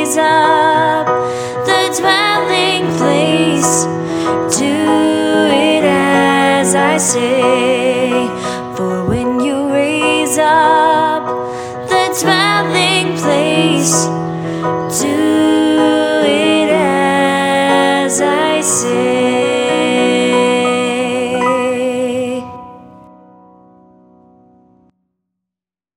raise up the dwelling place, do it as I say. For when you raise up the dwelling place, do it as I say.